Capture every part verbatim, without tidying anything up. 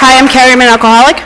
Hi, I'm Carrie. I'm an alcoholic.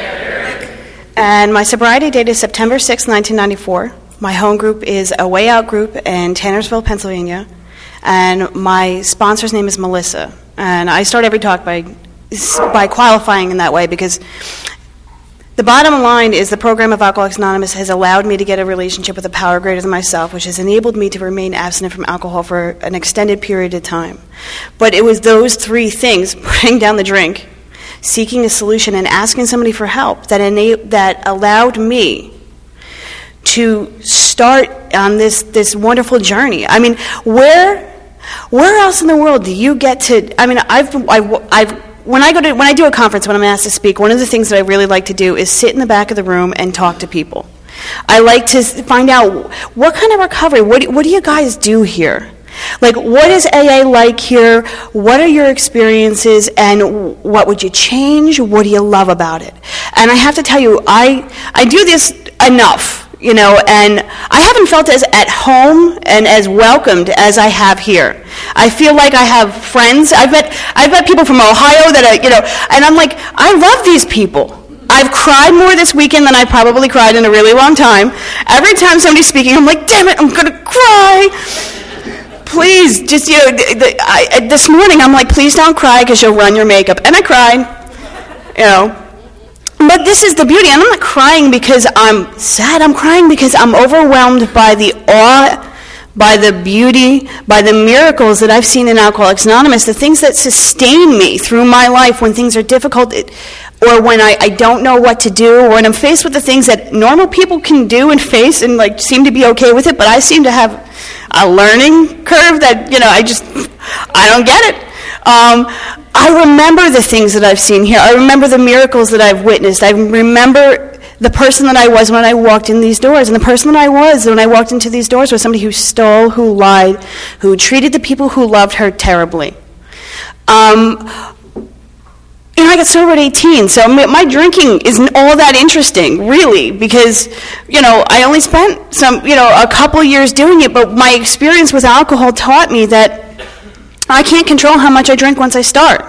And my sobriety date is September sixth, nineteen ninety-four. My home group is a Way Out group in Tannersville, Pennsylvania. And my sponsor's name is Melissa. And I start every talk by by qualifying in that way because the bottom line is the program of Alcoholics Anonymous has allowed me to get a relationship with a power greater than myself, which has enabled me to remain abstinent from alcohol for an extended period of time. But it was those three things, putting down the drink, seeking a solution, and asking somebody for help that ena- that allowed me to start on this, this wonderful journey. I mean, where where else in the world do you get to, I mean, I've, I've, I've When I go to when I do a conference, when I'm asked to speak, one of the things that I really like to do is sit in the back of the room and talk to people. I like to find out what kind of recovery, what do, what do you guys do here? Like, what is A A like here? What are your experiences, and what would you change? What do you love about it? And I have to tell you, I I do this enough. You know, and I haven't felt as at home and as welcomed as I have here. I feel like I have friends. I've met I've met people from Ohio that I, you know, and I'm like, I love these people. I've cried more this weekend than I probably cried in a really long time. Every time somebody's speaking, I'm like, damn it, I'm gonna cry. Please, just, you know, the, the, I, this morning I'm like, please don't cry because you'll run your makeup, and I cried. You know. But this is the beauty, and I'm not crying because I'm sad. I'm crying because I'm overwhelmed by the awe, by the beauty, by the miracles that I've seen in Alcoholics Anonymous, the things that sustain me through my life when things are difficult, it, or when I, I don't know what to do, or when I'm faced with the things that normal people can do and face and like seem to be okay with it, but I seem to have a learning curve that, you know, I just, I don't get it. Um, I remember the things that I've seen here. I remember the miracles that I've witnessed. I remember the person that I was when I walked in these doors. And the person that I was when I walked into these doors was somebody who stole, who lied, who treated the people who loved her terribly. Um, you know, I got sober at eighteen, so my drinking isn't all that interesting, really, because, you know, I only spent some, you know, a couple years doing it, but my experience with alcohol taught me that I can't control how much I drink once I start.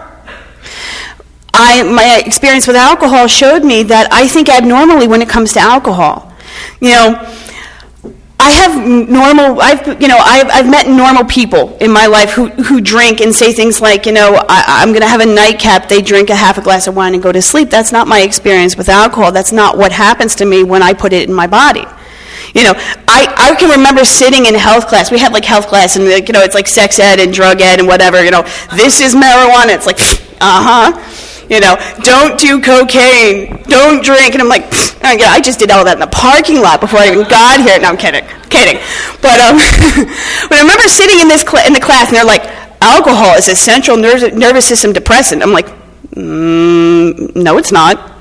I, my experience with alcohol showed me that I think abnormally when it comes to alcohol. You know, I have normal, I've, you know, I've, I've met normal people in my life who, who drink and say things like, you know, I, I'm going to have a nightcap, they drink a half a glass of wine and go to sleep. That's not my experience with alcohol. That's not what happens to me when I put it in my body. You know, I, I can remember sitting in health class. We had like health class, and like, you know, it's like sex ed and drug ed and whatever. You know, this is marijuana. It's like, uh huh. You know, don't do cocaine, don't drink. And I'm like, oh, yeah, I just did all that in the parking lot before I even got here. No, I'm kidding, kidding. But um, but I remember sitting in this cl- in the class, and they're like, alcohol is a central nervous nervous system depressant. I'm like, mm, no, it's not.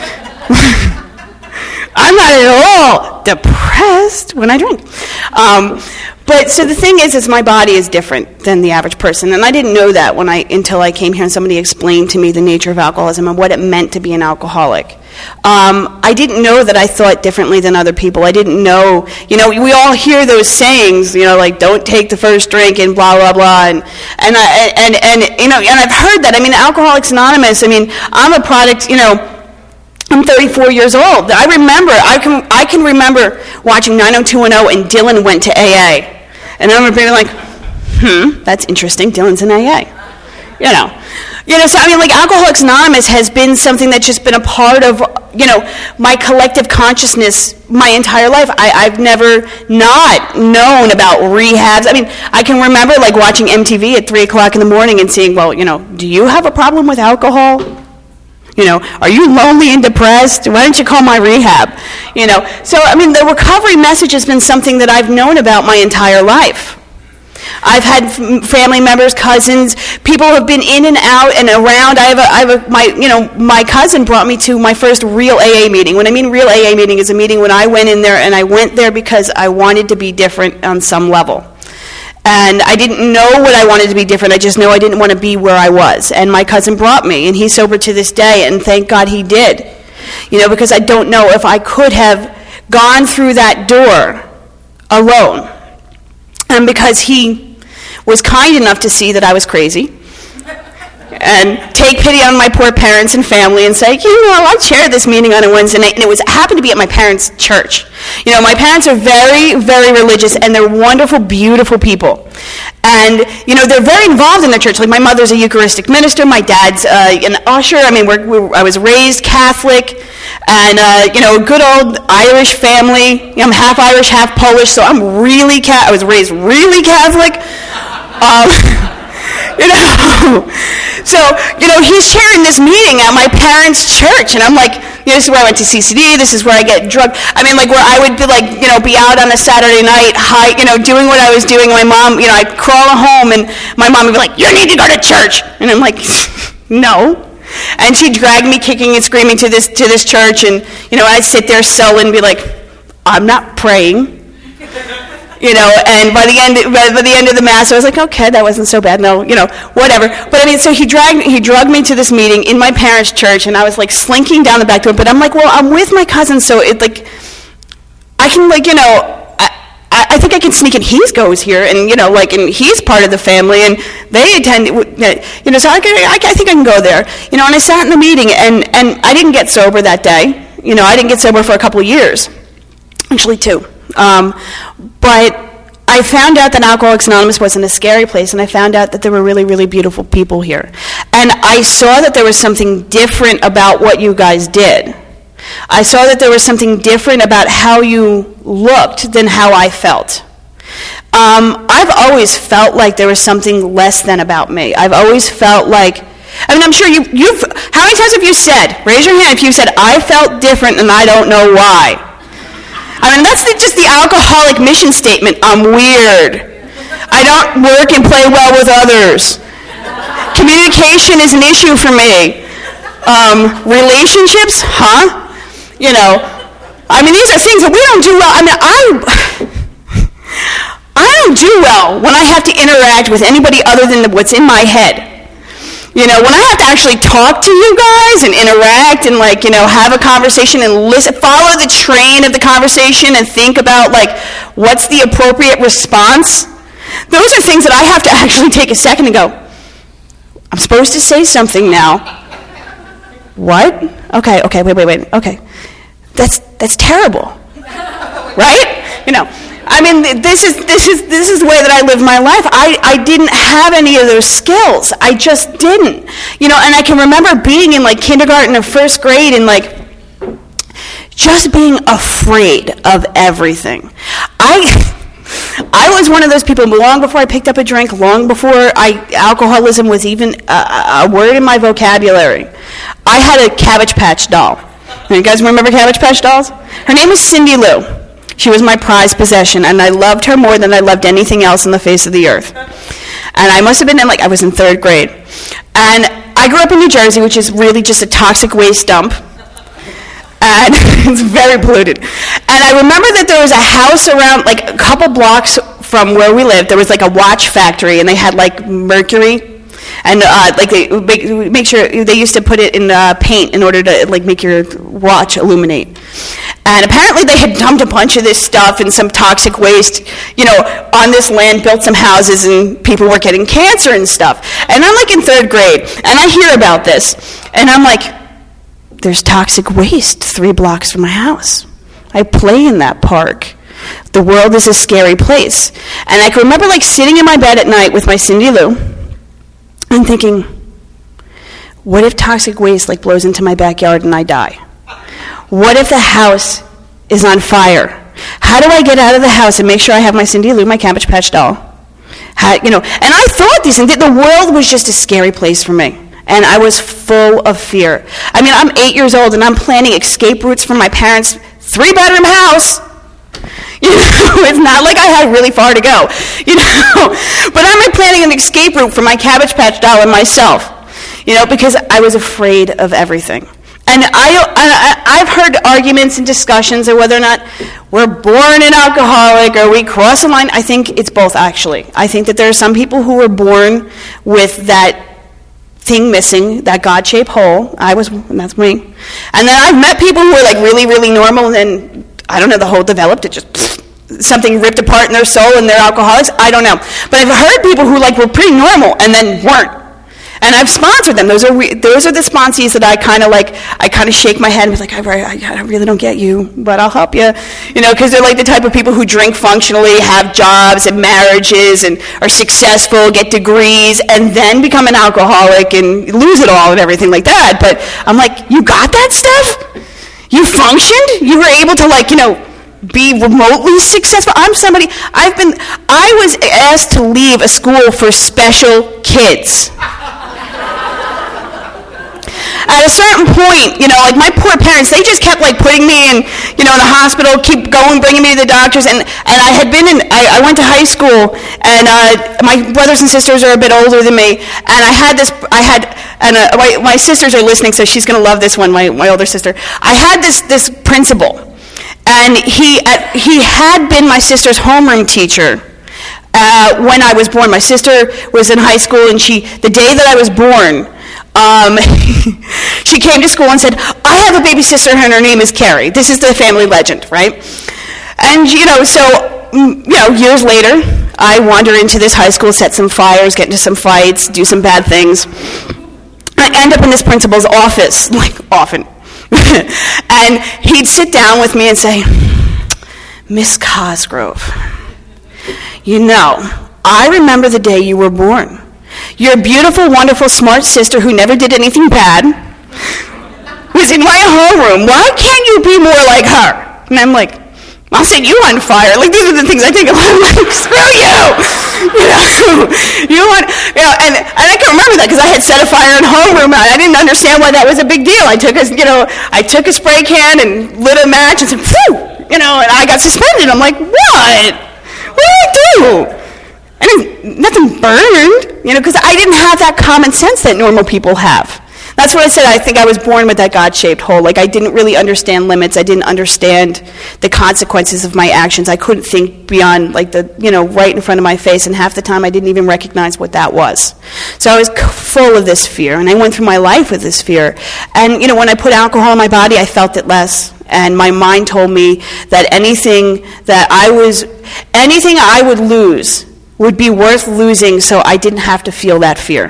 I'm not at all depressed when I drink. Um, but so the thing is, is my body is different than the average person, and I didn't know that when I until I came here and somebody explained to me the nature of alcoholism and what it meant to be an alcoholic. Um, I didn't know that I thought differently than other people. I didn't know, you know, we all hear those sayings, you know, like don't take the first drink and blah blah blah, and and I, and and you know, and I've heard that. I mean, Alcoholics Anonymous. I mean, I'm a product, you know. I'm thirty-four years old. I remember, I can I can remember watching nine oh two one oh, and Dylan went to A A. And I remember being like, hmm, that's interesting, Dylan's in A A. You know. You know, so I mean, like, Alcoholics Anonymous has been something that's just been a part of, you know, my collective consciousness my entire life. I, I've never not known about rehabs. I mean, I can remember, like, watching M T V at three o'clock in the morning and seeing, well, you know, do you have a problem with alcohol? You know, are you lonely and depressed? Why don't you call my rehab? You know, so, I mean, the recovery message has been something that I've known about my entire life. I've had family members, cousins, people who have been in and out and around. I have a, I have a, my, you know, my cousin brought me to my first real A A meeting. When I mean real A A meeting, is a meeting when I went in there, and I went there because I wanted to be different on some level. And I didn't know what I wanted to be different. I just know I didn't want to be where I was. And my cousin brought me, and he's sober to this day, and thank God he did. You know, because I don't know if I could have gone through that door alone. And because he was kind enough to see that I was crazy, and take pity on my poor parents and family and say, you know, I chaired this meeting on a Wednesday night, and it was happened to be at my parents' church. You know, my parents are very, very religious, and they're wonderful, beautiful people. And, you know, they're very involved in their church. Like, my mother's a Eucharistic minister, my dad's uh, an usher. I mean, we're, we're, I was raised Catholic, and, uh, you know, a good old Irish family. You know, I'm half Irish, half Polish, so I'm really, Ca- I was raised really Catholic. Um, you know, so, you know, he's chairing this meeting at my parents' church, and I'm like, you know, this is where I went to C C D, this is where I get drugged. I mean, like, where I would be, like, you know, be out on a Saturday night, high, you know, doing what I was doing. My mom, you know, I'd crawl home, and my mom would be like, you need to go to church. And I'm like, no. And she'd drag me kicking and screaming to this to this church, and, you know, I'd sit there sullen and be like, I'm not praying. You know, and by the end, by the end of the mass, I was like, okay, that wasn't so bad. No, you know, whatever. But I mean, so he dragged, he drugged me to this meeting in my parents' church, and I was like slinking down the back door. But I'm like, well, I'm with my cousin, so it like, I can like, you know, I, I think I can sneak in. He goes here, and you know, like, and he's part of the family, and they attend. You know, so I, can, I, I think I can go there. You know, and I sat in the meeting, and and I didn't get sober that day. You know, I didn't get sober for a couple of years, actually two. Um, but I found out that Alcoholics Anonymous wasn't a scary place, and I found out that there were really, really beautiful people here. And I saw that there was something different about what you guys did. I saw that there was something different about how you looked than how I felt. Um, I've always felt like there was something less than about me. I've always felt like, I mean, I'm sure you, you've, how many times have you said, raise your hand if you said, I felt different and I don't know why. I mean, that's the, just the alcoholic mission statement. I'm weird. I don't work and play well with others. Communication is an issue for me. Um, relationships, huh? You know, I mean, these are things that we don't do well. I mean, I, I don't do well when I have to interact with anybody other than what's in my head. You know, when I have to actually talk to you guys and interact and, like, you know, have a conversation and listen, follow the train of the conversation and think about, like, what's the appropriate response, those are things that I have to actually take a second and go, I'm supposed to say something now. What? Okay, okay, wait, wait, wait, okay. That's that's terrible, right? You know, I mean, this is this is this is the way that I live my life. I, I didn't have any of those skills. I just didn't. You know, and I can remember being in like kindergarten or first grade and like just being afraid of everything. I I was one of those people long before I picked up a drink, long before I alcoholism was even a, a word in my vocabulary. I had a Cabbage Patch doll. You guys remember Cabbage Patch dolls? Her name was Cindy Lou. She was my prized possession, and I loved her more than I loved anything else on the face of the earth. And I must have been in, like, I was in third grade. And I grew up in New Jersey, which is really just a toxic waste dump. And it's very polluted. And I remember that there was a house around, like, a couple blocks from where we lived. There was, like, a watch factory, and they had, like, mercury. And, uh, like, they make, make sure, they used to put it in uh, paint in order to, like, make your watch illuminate. And apparently they had dumped a bunch of this stuff and some toxic waste, you know, on this land, built some houses, and people were getting cancer and stuff. And I'm, like, in third grade, and I hear about this. And I'm like, there's toxic waste three blocks from my house. I play in that park. The world is a scary place. And I can remember, like, sitting in my bed at night with my Cindy Lou and thinking, what if toxic waste, like, blows into my backyard and I die? What if the house is on fire? How do I get out of the house and make sure I have my Cindy Lou, my Cabbage Patch doll? How, you know, and I thought these things, that the world was just a scary place for me. And I was full of fear. I mean, I'm eight years old, and I'm planning escape routes from my parents' three-bedroom house. You know, it's not like I had really far to go, you know. But I'm planning an escape route for my Cabbage Patch doll and myself, you know, because I was afraid of everything. And I, I, I've heard arguments and discussions of whether or not we're born an alcoholic or we cross a line. I think it's both, actually. I think that there are some people who were born with that thing missing, that God-shaped hole. I was, and that's me. And then I've met people who are like really, really normal, and then, I don't know, the hole developed, it just, pfft, something ripped apart in their soul and they're alcoholics. I don't know. But I've heard people who like were pretty normal and then weren't. And I've sponsored them. Those are re- those are the sponsees that I kind of like, I kind of shake my head and be like, I, I, I really don't get you, but I'll help you. You know, because they're like the type of people who drink functionally, have jobs and marriages, and are successful, get degrees, and then become an alcoholic and lose it all and everything like that. But I'm like, you got that stuff? You functioned? You were able to, like, you know, be remotely successful? I'm somebody, I've been, I was asked to leave a school for special kids. At a certain point, you know, like my poor parents, they just kept like putting me in, you know, in the hospital, keep going, bringing me to the doctors, and, and I had been in, I, I went to high school, and uh, my brothers and sisters are a bit older than me, and I had this, I had, and uh, my, my sisters are listening, so she's going to love this one, my, my older sister. I had this, this principal, and he, uh, he had been my sister's homeroom teacher uh, when I was born. My sister was in high school, and she, the day that I was born, Um, she came to school and said, I have a baby sister and her name is Carrie. This is the family legend, right? And, you know, so, you know, years later, I wander into this high school, set some fires, get into some fights, do some bad things. I end up in this principal's office, like often. And he'd sit down with me and say, Miss Cosgrove, you know, I remember the day you were born. Your beautiful, wonderful, smart sister who never did anything bad was in my homeroom. Why can't you be more like her? And I'm like, I'll set you on fire. Like, these are the things I think of. I'm like, screw you. You know, you want, you know, and, and I can remember that because I had set a fire in homeroom. I didn't understand why that was a big deal. I took a, you know, I took a spray can and lit a match and said, phew, you know, and I got suspended. I'm like, what? What did I do? I didn't, nothing burned, you know, because I didn't have that common sense that normal people have. That's what I said. I think I was born with that God-shaped hole. Like, I didn't really understand limits. I didn't understand the consequences of my actions. I couldn't think beyond, like, the, you know, right in front of my face, and half the time I didn't even recognize what that was. So I was full of this fear, and I went through my life with this fear. And, you know, when I put alcohol in my body, I felt it less. And my mind told me that anything that I was, anything I would lose would be worth losing so I didn't have to feel that fear.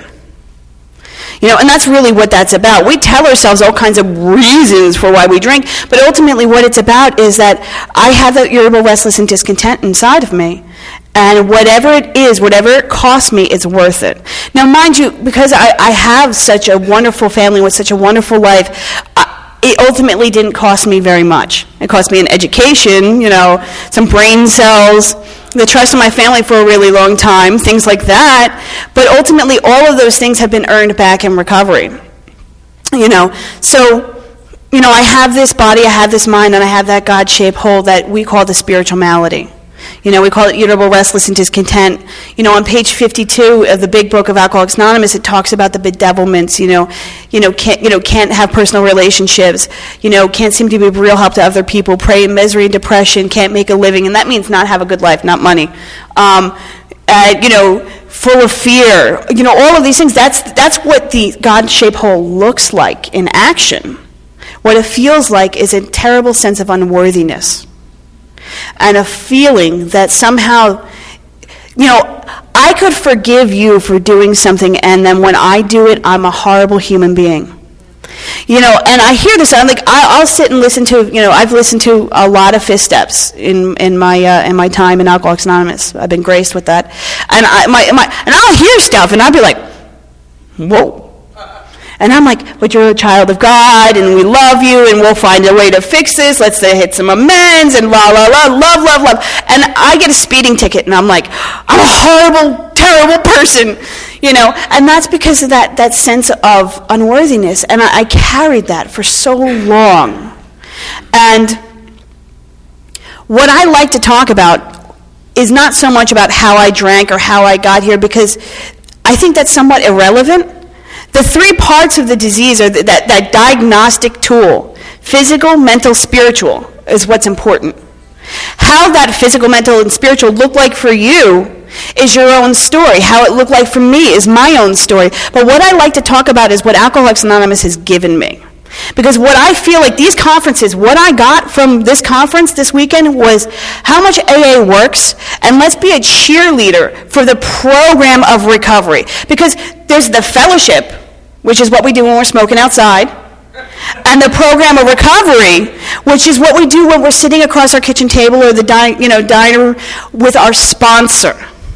You know, and that's really what that's about. We tell ourselves all kinds of reasons for why we drink, but ultimately what it's about is that I have that irritable, restless, and discontent inside of me. And whatever it is, whatever it costs me, it's worth it. Now, mind you, because I, I have such a wonderful family with such a wonderful life, I, it ultimately didn't cost me very much. It cost me an education, you know, some brain cells, the trust in my family for a really long time, things like that. But ultimately, all of those things have been earned back in recovery. You know, so, you know, I have this body, I have this mind, and I have that God-shaped hole that we call the spiritual malady. You know, we call it irritable, restless, and discontent. You know, on page fifty-two of the big book of Alcoholics Anonymous, it talks about the bedevilments, you know, you know, can't, you know, can't have personal relationships, you know, can't seem to be of real help to other people, prey in misery and depression, can't make a living, and that means not have a good life, not money. Um, uh, you know, full of fear, you know, all of these things, that's, that's what the God-shaped hole looks like in action. What it feels like is a terrible sense of unworthiness. And a feeling that somehow, you know, I could forgive you for doing something, and then when I do it, I'm a horrible human being. You know, and I hear this, I'm like, I, I'll sit and listen to, you know, I've listened to a lot of Fifth Steps in in my uh, in my time in Alcoholics Anonymous. I've been graced with that, and I my, my and I'll hear stuff, and I'll be like, whoa. And I'm like, but you're a child of God, and we love you, and we'll find a way to fix this. Let's uh, hit some amends, and la, la, la, love, love, love. And I get a speeding ticket, and I'm like, I'm a horrible, terrible person, you know. And that's because of that, that sense of unworthiness. And I, I carried that for so long. And what I like to talk about is not so much about how I drank or how I got here, because I think that's somewhat irrelevant. The three parts of the disease are that, that diagnostic tool, physical, mental, spiritual, is what's important. How that physical, mental, and spiritual look like for you is your own story. How it looked like for me is my own story. But what I like to talk about is what Alcoholics Anonymous has given me. Because what I feel like these conferences, what I got from this conference this weekend was how much A A works, and let's be a cheerleader for the program of recovery. Because there's the fellowship, which is what we do when we're smoking outside, and the program of recovery, which is what we do when we're sitting across our kitchen table or the di- you know, diner with our sponsor.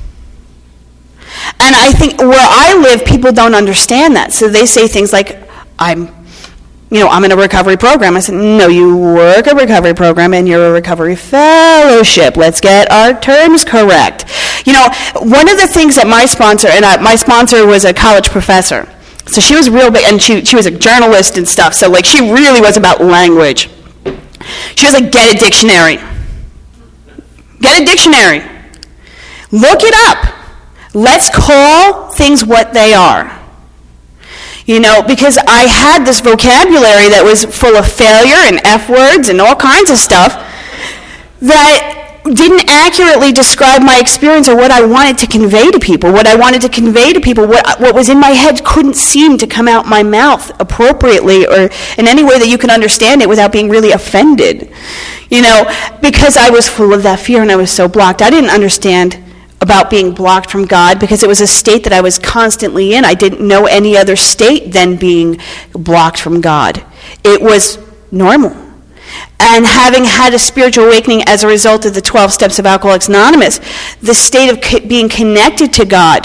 And I think where I live, people don't understand that. So they say things like, I'm You know, I'm in a recovery program. I said, no, you work a recovery program and you're a recovery fellowship. Let's get our terms correct. You know, one of the things that my sponsor, and I, my sponsor was a college professor, so she was real big, and she, she was a journalist and stuff, so like she really was about language. She was like, get a dictionary. Get a dictionary. Look it up. Let's call things what they are. You know, because I had this vocabulary that was full of failure and F words and all kinds of stuff that didn't accurately describe my experience or what I wanted to convey to people. What I wanted to convey to people, what, what was in my head couldn't seem to come out my mouth appropriately or in any way that you can understand it without being really offended. You know, because I was full of that fear and I was so blocked. I didn't understand about being blocked from God because it was a state that I was constantly in. I didn't know any other state than being blocked from God. It was normal. And having had a spiritual awakening as a result of the twelve steps of Alcoholics Anonymous, the state of co- being connected to God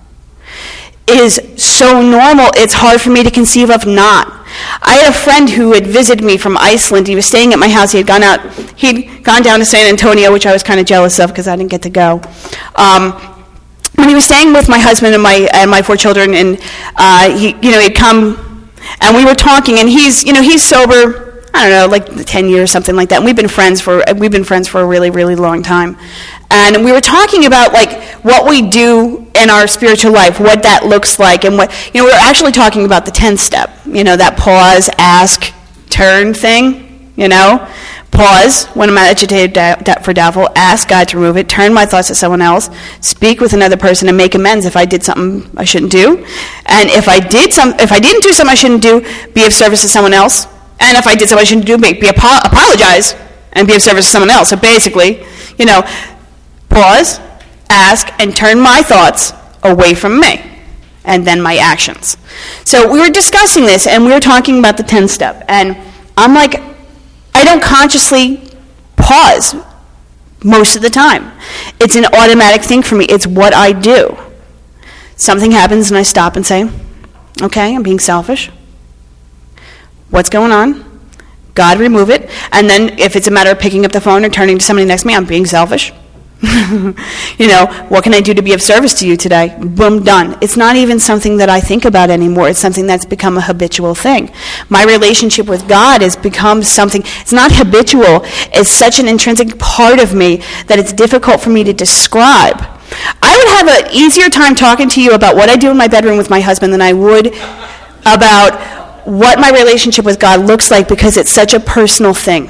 is so normal, it's hard for me to conceive of not. I had a friend who had visited me from Iceland. He was staying at my house. He had gone out, he'd gone down to San Antonio, which I was kind of jealous of because I didn't get to go. Um, when he was staying with my husband and my and my four children, and uh, he, you know, he'd come, and we were talking, and he's, you know, he's sober, I don't know, like ten years, something like that. And we've been friends for we've been friends for a really, really long time. And we were talking about like what we do in our spiritual life, what that looks like, and what, you know, we were actually talking about the tenth step, you know, that pause, ask, turn thing, you know. Pause when I'm agitated da- for doubtful, ask God to remove it, turn my thoughts to someone else, speak with another person and make amends if I did something I shouldn't do. And if I did some if I didn't do something I shouldn't do, be of service to someone else. And if I did something I shouldn't do, make, be apo- apologize and be of service to someone else. So basically, you know, pause, ask, and turn my thoughts away from me, and then my actions. So we were discussing this, and we were talking about the tenth step. And I'm like, I don't consciously pause most of the time. It's an automatic thing for me. It's what I do. Something happens, and I stop and say, okay, I'm being selfish. What's going on? God, remove it. And then if it's a matter of picking up the phone or turning to somebody next to me, I'm being selfish. You know, what can I do to be of service to you today? Boom, done. It's not even something that I think about anymore. It's something that's become a habitual thing. My relationship with God has become something, it's not habitual. It's such an intrinsic part of me that it's difficult for me to describe. I would have an easier time talking to you about what I do in my bedroom with my husband than I would about what my relationship with God looks like, because it's such a personal thing.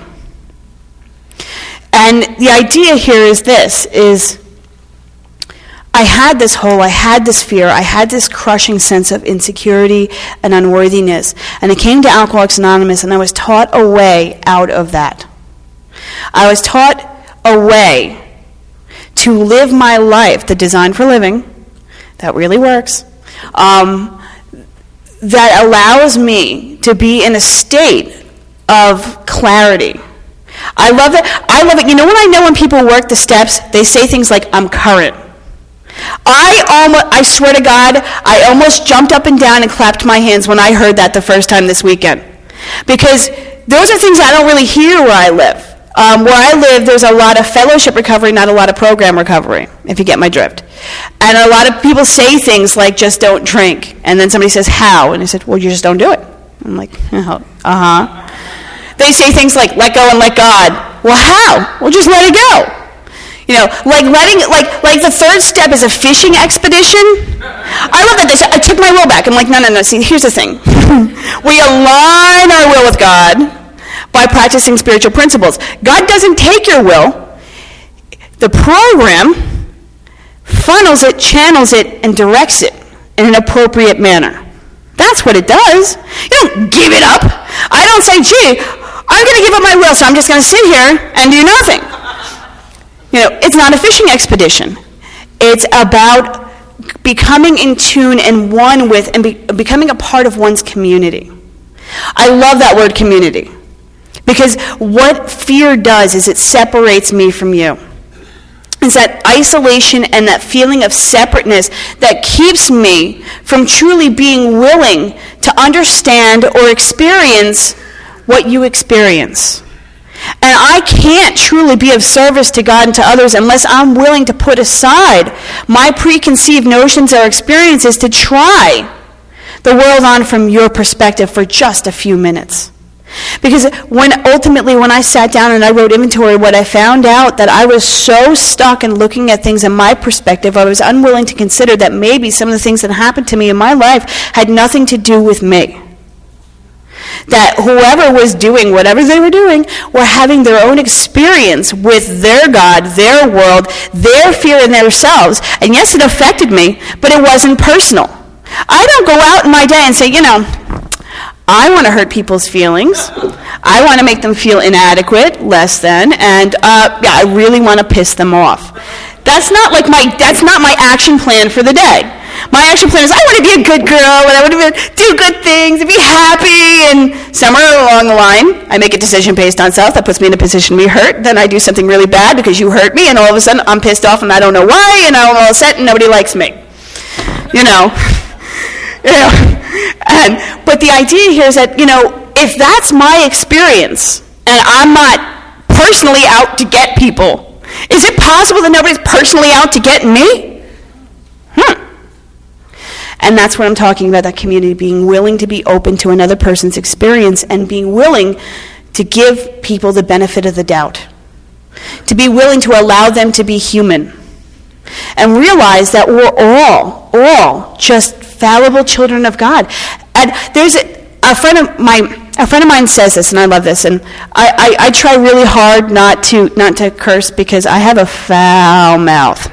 And the idea here is this, is I had this hole, I had this fear, I had this crushing sense of insecurity and unworthiness. And I came to Alcoholics Anonymous and I was taught a way out of that. I was taught a way to live my life, the design for living, that really works, um, that allows me to be in a state of clarity. I love it. I love it. You know when I know when people work the steps, they say things like, I'm current. I almost, I swear to God, I almost jumped up and down and clapped my hands when I heard that the first time this weekend. Because those are things I don't really hear where I live. Um, where I live, there's a lot of fellowship recovery, not a lot of program recovery, if you get my drift. And a lot of people say things like, just don't drink. And then somebody says, how? And I said, well, you just don't do it. I'm like, uh-huh. They say things like, let go and let God. Well, how? Well, just let it go. You know, like letting, like, like the third step is a fishing expedition. I love that they say, I took my will back. I'm like, no, no, no. See, here's the thing. We align our will with God by practicing spiritual principles. God doesn't take your will. The program funnels it, channels it, and directs it in an appropriate manner. That's what it does. You don't give it up. don't say, gee, I'm going to give up my will, so I'm just going to sit here and do nothing. You know, it's not a fishing expedition. It's about becoming in tune and one with and be, becoming a part of one's community. I love that word community, because what fear does is it separates me from you. It's that isolation and that feeling of separateness that keeps me from truly being willing to understand or experience what you experience. And I can't truly be of service to God and to others unless I'm willing to put aside my preconceived notions or experiences to try the world on from your perspective for just a few minutes. Because when ultimately when I sat down and I wrote inventory, what I found out that I was so stuck in looking at things in my perspective, I was unwilling to consider that maybe some of the things that happened to me in my life had nothing to do with me. That whoever was doing whatever they were doing were having their own experience with their God, their world, their fear in themselves. And yes, it affected me, but it wasn't personal. I don't go out in my day and say, you know, I want to hurt people's feelings. I want to make them feel inadequate, less than, and uh, yeah, I really want to piss them off. That's not like my that's not my action plan for the day. My action plan is I want to be a good girl and I want to do good things and be happy, and somewhere along the line I make a decision based on self that puts me in a position to be hurt. Then I do something really bad because you hurt me, and all of a sudden I'm pissed off and I don't know why, and I'm all upset and nobody likes me. You know. You know. And but the idea here is that, you know, if that's my experience and I'm not personally out to get people, is it possible that nobody's personally out to get me? Hmm. And that's what I'm talking about, that community, being willing to be open to another person's experience and being willing to give people the benefit of the doubt. To be willing to allow them to be human. And realize that we're all, all just fallible children of God. And there's a, a friend of my a friend of mine says this, and I love this, and I, I, I try really hard not to not to curse because I have a foul mouth.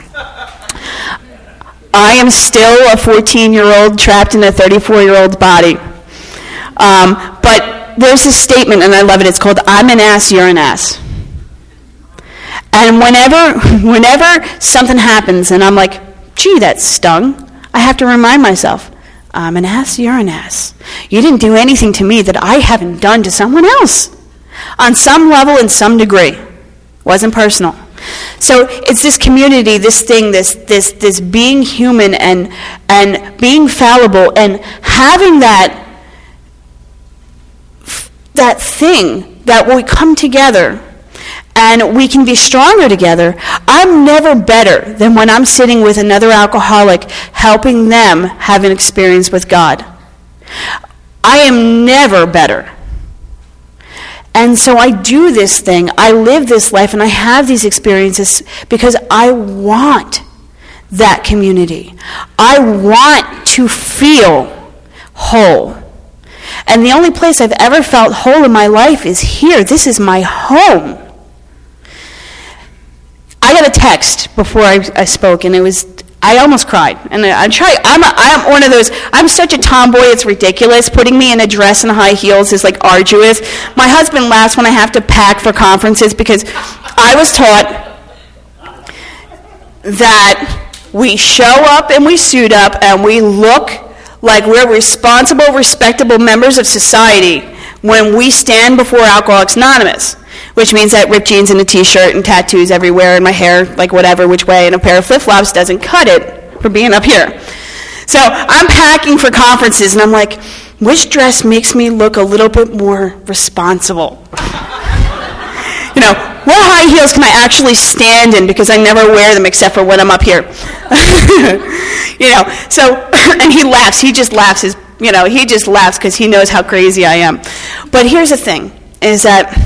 I am still a fourteen-year-old trapped in a thirty-four-year-old's body. Um, but there's a statement, and I love it. It's called, I'm an ass, you're an ass. And whenever, whenever something happens, and I'm like, gee, that stung, I have to remind myself, I'm an ass, you're an ass. You didn't do anything to me that I haven't done to someone else. On some level, in some degree. Wasn't personal. So it's this community, this thing, this this this being human and and being fallible and having that that thing that we come together and we can be stronger together. I'm never better than when I'm sitting with another alcoholic helping them have an experience with God. I am never better. And so I do this thing, I live this life, and I have these experiences because I want that community. I want to feel whole. And the only place I've ever felt whole in my life is here. This is my home. I got a text before I, I spoke, and it was, I almost cried. And I, I try, I'm, a, I'm one of those, I'm such a tomboy, it's ridiculous. Putting me in a dress and high heels is like arduous. My husband laughs when I have to pack for conferences because I was taught that we show up and we suit up and we look like we're responsible, respectable members of society when we stand before Alcoholics Anonymous. Which means that ripped jeans and a t-shirt and tattoos everywhere and my hair, like whatever, which way, and a pair of flip-flops doesn't cut it for being up here. So I'm packing for conferences, and I'm like, which dress makes me look a little bit more responsible? You know, what high heels can I actually stand in because I never wear them except for when I'm up here? You know, so, and he laughs. He just laughs. His, you know, he just laughs because he knows how crazy I am. But here's the thing, is that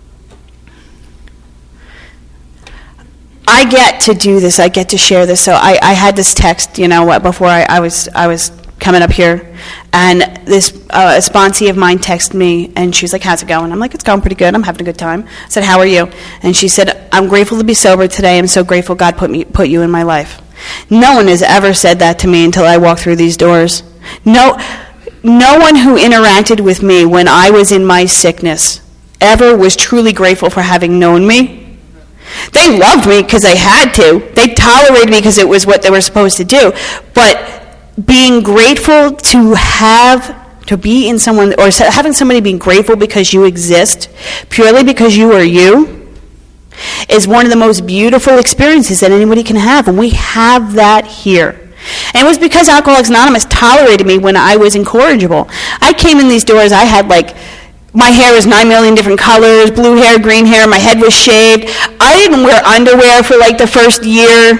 I get to do this. I get to share this. So I, I had this text, you know, before I, I was I was coming up here, and this uh, a sponsee of mine texted me, and she was like, "How's it going?" I'm like, "It's going pretty good. I'm having a good time." I said, "How are you?" And she said, "I'm grateful to be sober today. I'm so grateful God put me put you in my life." No one has ever said that to me until I walked through these doors. No, no one who interacted with me when I was in my sickness ever was truly grateful for having known me. They loved me because they had to. They tolerated me because it was what they were supposed to do. But being grateful to have, to be in someone, or having somebody be grateful because you exist, purely because you are you, is one of the most beautiful experiences that anybody can have. And we have that here. And it was because Alcoholics Anonymous tolerated me when I was incorrigible. I came in these doors, I had like, my hair was nine million different colors, blue hair, green hair, my head was shaved. I didn't wear underwear for like the first year.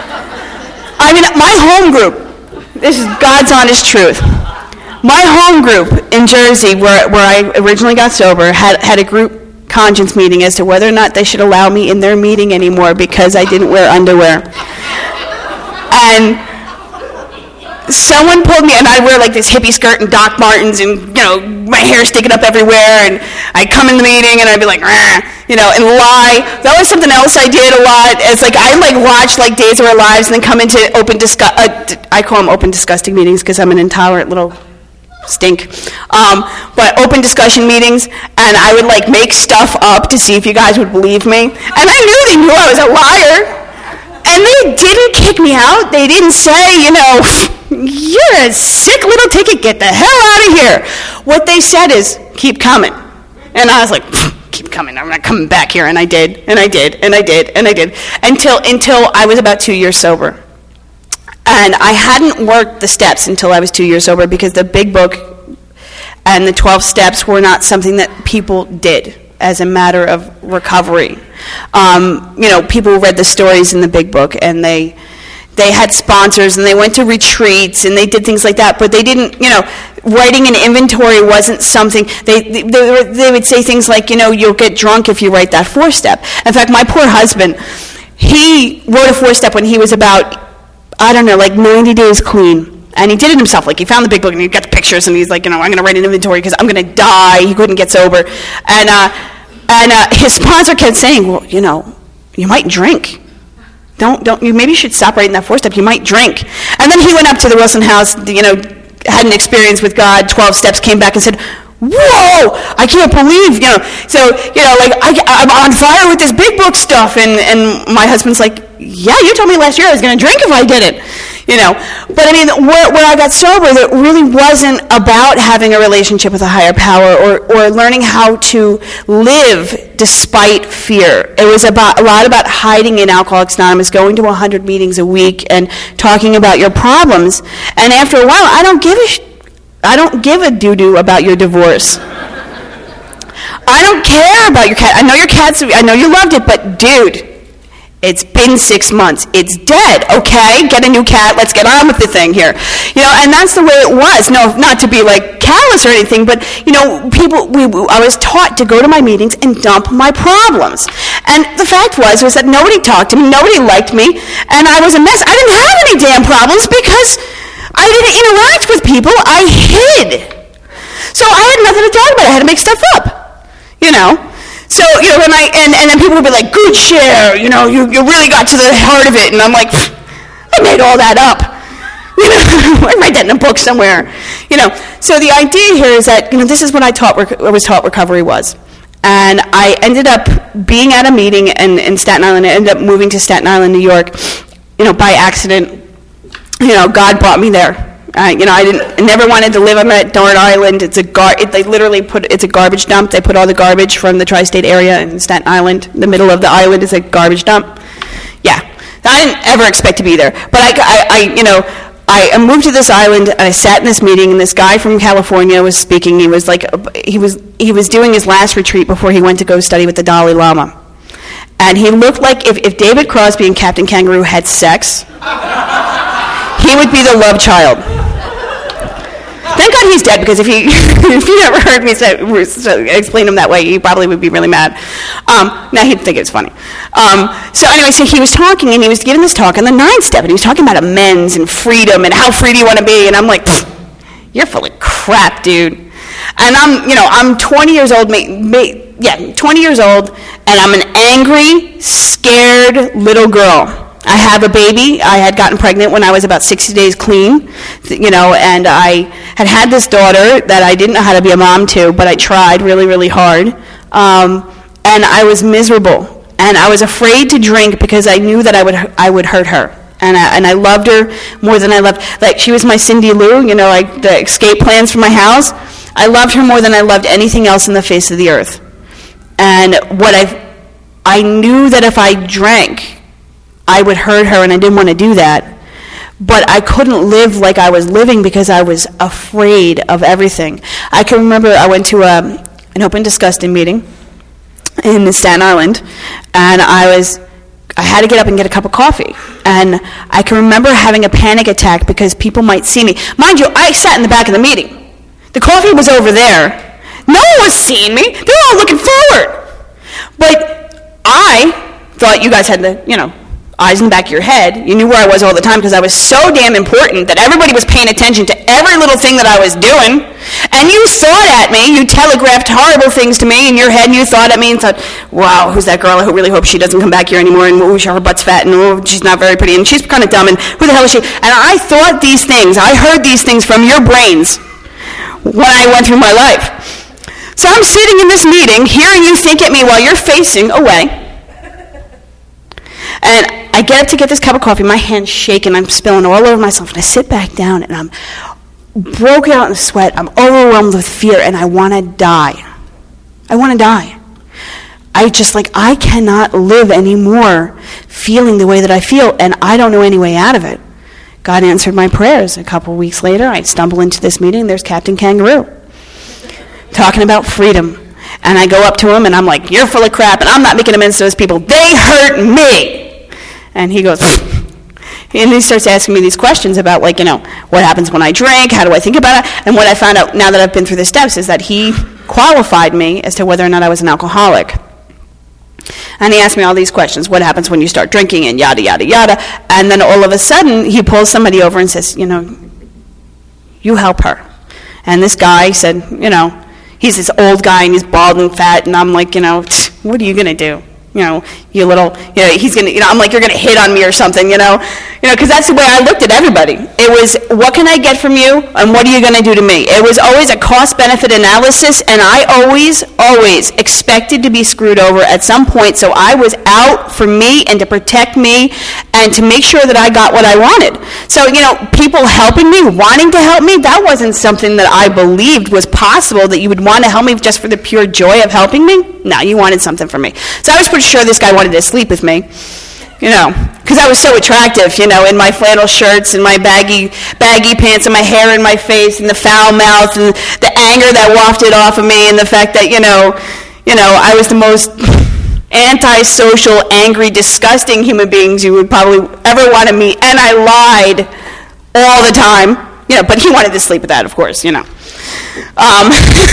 I mean, my home group, this is God's honest truth. My home group in Jersey, where, where I originally got sober, had, had a group conscience meeting as to whether or not they should allow me in their meeting anymore because I didn't wear underwear. And someone pulled me, and I'd wear like this hippie skirt and Doc Martens, and you know, my hair sticking up everywhere, and I'd come in the meeting and I'd be like, Rah, you know, and lie. That was something else I did a lot. It's like I like watch like Days of Our Lives and then come into open discuss. Uh, I call them open disgusting meetings because I'm an intolerant little stink. Um, but open discussion meetings, and I would like make stuff up to see if you guys would believe me. And I knew they knew I was a liar. And they didn't kick me out. They didn't say, you know, you're a sick little ticket, get the hell out of here. What they said is, keep coming. And I was like, keep coming, I'm not coming back here. And I did, and I did, and I did, and I did. Until, until I was about two years sober. And I hadn't worked the steps until I was two years sober because the big book and the twelve steps were not something that people did as a matter of recovery. Um, you know, people read the stories in the big book, and they they had sponsors, and they went to retreats, and they did things like that, but they didn't, you know, writing an inventory wasn't something, they, they, they, were, they would say things like, you know, you'll get drunk if you write that four-step. In fact, my poor husband, he wrote a four-step when he was about, I don't know, like ninety days clean. And he did it himself. Like, he found the big book, and he got the pictures, and he's like, you know, I'm going to write an inventory because I'm going to die. He couldn't get sober. And uh, and uh, his sponsor kept saying, well, you know, you might drink. Don't, don't, you maybe you should stop writing that four-step. You might drink. And then he went up to the Wilson House, you know, had an experience with God, twelve steps, came back and said, whoa, I can't believe, you know. So, you know, like, I, I'm on fire with this big book stuff. And, and my husband's like, yeah, you told me last year I was going to drink if I did it. You know, but I mean, where, where I got sober, it really wasn't about having a relationship with a higher power or, or learning how to live despite fear. It was about a lot about hiding in Alcoholics Anonymous, going to one hundred meetings a week and talking about your problems. And after a while, I don't give a, sh- I don't give a doo-doo about your divorce. I don't care about your cat. I know your cat's, I know you loved it, but dude, it's been six months. It's dead, okay? Get a new cat. Let's get on with the thing here. You know, and that's the way it was. No, not to be like callous or anything, but, you know, people, we, I was taught to go to my meetings and dump my problems. And the fact was, was that nobody talked to me, nobody liked me, and I was a mess. I didn't have any damn problems because I didn't interact with people. I hid. So I had nothing to talk about. I had to make stuff up, you know? So, you know, when I, and, and then people would be like, good share, you know, you, you really got to the heart of it. And I'm like, I made all that up. You know, I write that in a book somewhere. You know, so the idea here is that, you know, this is what I taught, I was taught recovery was. And I ended up being at a meeting in, in Staten Island. I ended up moving to Staten Island, New York, you know, by accident. You know, God brought me there. Uh, you know, I didn't, I never wanted to live on that darn island. It's a gar. It, they literally put. It's a garbage dump. They put all the garbage from the tri-state area in Staten Island. The middle of the island is a garbage dump. Yeah, I didn't ever expect to be there. But I, I, I you know, I moved to this island and I sat in this meeting. And this guy from California was speaking. He was like, he was he was doing his last retreat before he went to go study with the Dalai Lama. And he looked like if, if David Crosby and Captain Kangaroo had sex, he would be the love child. Thank God he's dead, because if he if you never heard me say, explain him that way, he probably would be really mad. Um, now he'd think it's funny. Um, so anyway, so he was talking, and he was giving this talk on the ninth step, and he was talking about amends and freedom and how free do you want to be, and I'm like, you're full of crap, dude. And I'm, you know, I'm twenty years old, may, may, yeah, twenty years old, and I'm an angry, scared little girl. I have a baby. I had gotten pregnant when I was about sixty days clean, you know, and I had had this daughter that I didn't know how to be a mom to, but I tried really, really hard. Um, and I was miserable. And I was afraid to drink because I knew that I would I would hurt her. And I, and I loved her more than I loved, like she was my Cindy Lou, you know, like the escape plans for my house. I loved her more than I loved anything else on the face of the earth. And what I, I knew that if I drank, I would hurt her, and I didn't want to do that. But I couldn't live like I was living because I was afraid of everything. I can remember I went to a, an open disgusting meeting in Staten Island, and I was, I had to get up and get a cup of coffee. And I can remember having a panic attack because people might see me. Mind you, I sat in the back of the meeting. The coffee was over there. No one was seeing me. They were all looking forward. But I thought you guys had the, you know, eyes in the back of your head. You knew where I was all the time because I was so damn important that everybody was paying attention to every little thing that I was doing. And you thought at me, you telegraphed horrible things to me in your head, and you thought at me and thought, wow, who's that girl? I really hope she doesn't come back here anymore, and oh, her butt's fat, and oh, she's not very pretty, and she's kind of dumb, and who the hell is she? And I thought these things, I heard these things from your brains when I went through my life. So I'm sitting in this meeting, hearing you think at me while you're facing away, and I get up to get this cup of coffee, my hand's shaking, I'm spilling all over myself, and I sit back down, and I'm broken out in sweat, I'm overwhelmed with fear, and I want to die. I want to die. I just like, I cannot live anymore feeling the way that I feel, and I don't know any way out of it. God answered my prayers. A couple weeks later, I stumble into this meeting, there's Captain Kangaroo, talking about freedom. And I go up to him, and I'm like, you're full of crap, and I'm not making amends to those people. They hurt me. And he goes, and he starts asking me these questions about, like, you know, what happens when I drink, how do I think about it? And what I found out now that I've been through the steps is that he qualified me as to whether or not I was an alcoholic. And he asked me all these questions. What happens when you start drinking, and yada, yada, yada. And then all of a sudden, he pulls somebody over and says, you know, you help her. And this guy said, you know, he's this old guy, and he's bald and fat, and I'm like, you know, what are you going to do? You know, you little, you know, he's going to, you know, I'm like, you're going to hit on me or something, you know, you know, because that's the way I looked at everybody. It was, what can I get from you, and what are you going to do to me? It was always a cost-benefit analysis, and I always, always expected to be screwed over at some point, so I was out for me and to protect me and to make sure that I got what I wanted. So, you know, people helping me, wanting to help me, that wasn't something that I believed was possible, that you would want to help me just for the pure joy of helping me. No, you wanted something from me. So I was pretty sure this guy wanted to sleep with me, you know, because I was so attractive, you know, in my flannel shirts and my baggy baggy pants and my hair in my face and the foul mouth and the anger that wafted off of me and the fact that, you know, you know, I was the most antisocial, angry, disgusting human beings you would probably ever want to meet, and I lied all the time, you know, but he wanted to sleep with that, of course, you know. Um,